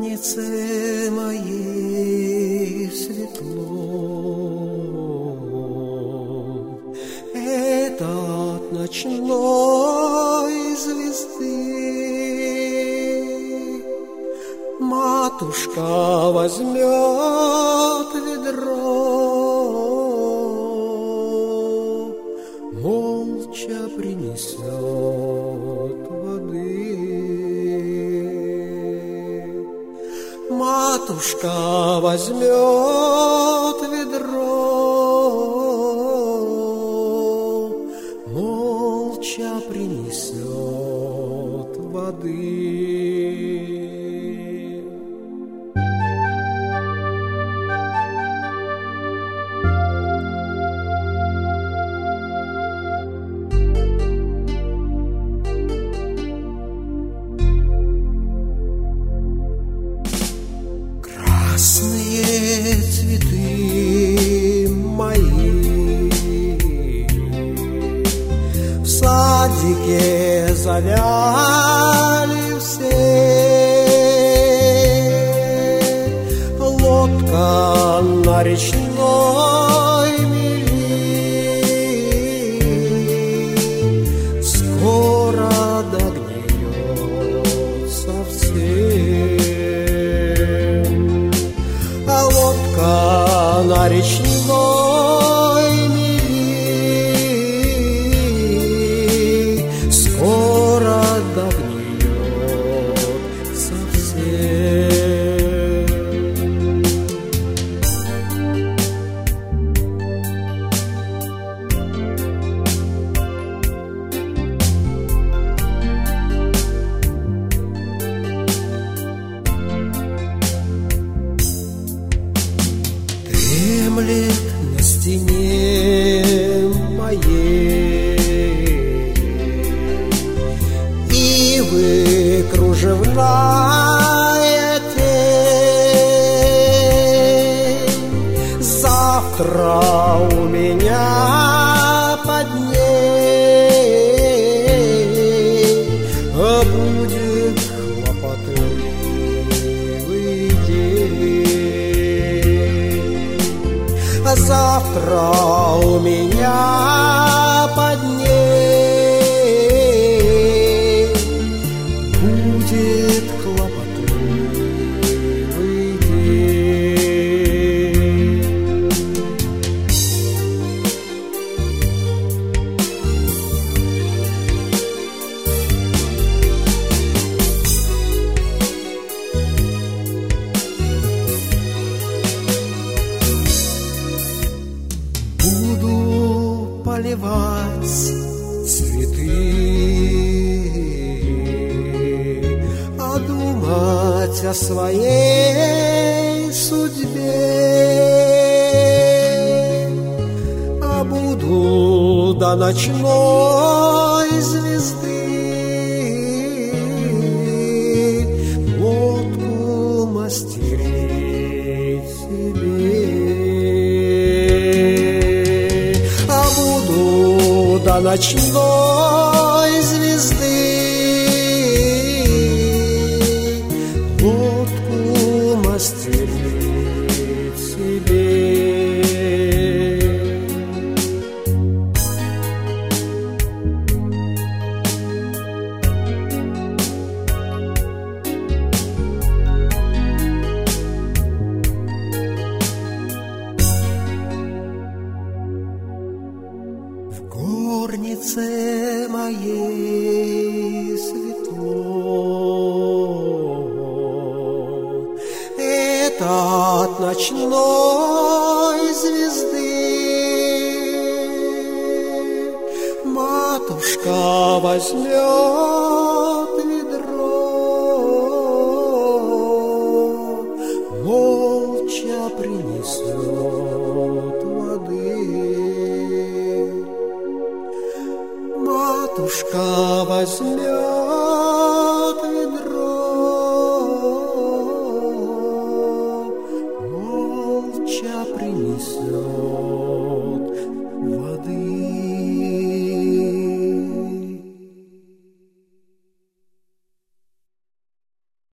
горнице моей светло, это от ночной звезды. Матушка возьмет ведро, молча принесет воды. Матушка возьмет ведро, молча принесет воды. Красные цветы мои в садике завяли все. Лодка на речной мели скоро догниет совсем. Лодка на речной мели скоро догниет совсем. Дремлет на стене моей ивы кружевная тень. Завтра у меня под ней будет хлопотливый день. Завтра у меня под ней будет хлопотливый день. Буду поливать цветы, а думать о своей судьбе. А буду до ночной звезды лодку мастерить себе. До ночной звезды лодку мастерить себе. В горнице моей светло, это от ночной звезды. Матушка возьмет ведро, молча принесет воды. Матушка возьмет